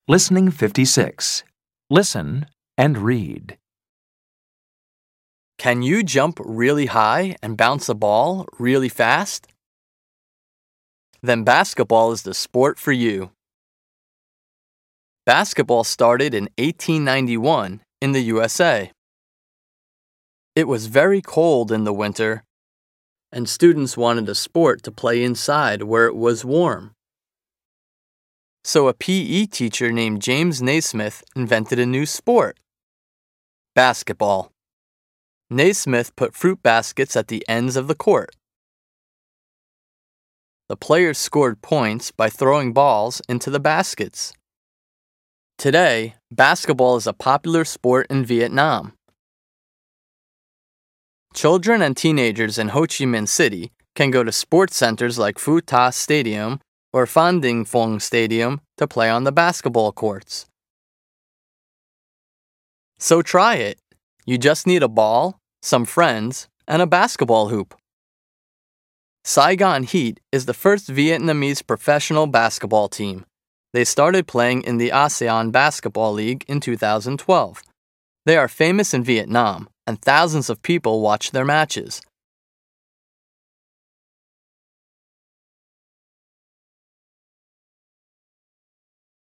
Listening 56. Listen and read. Can you jump really high and bounce a ball really fast? Then basketball is the sport for you. Basketball started in 1891 in the USA. It was very cold in the winter, and students wanted a sport to play inside where it was warm. So a PE teacher named James Naismith invented a new sport: basketball. Naismith put fruit baskets at the ends of the court. The players scored points by throwing balls into the baskets. Today, basketball is a popular sport in Vietnam. Children and teenagers in Ho Chi Minh City can go to sports centers like Phu Ta Stadium or Phan Dinh Phong Stadium to play on the basketball courts. So try it. You just need a ball, some friends, and a basketball hoop. Saigon Heat is the first Vietnamese professional basketball team. They started playing in the ASEAN Basketball League in 2012. They are famous in Vietnam, and thousands of people watch their matches.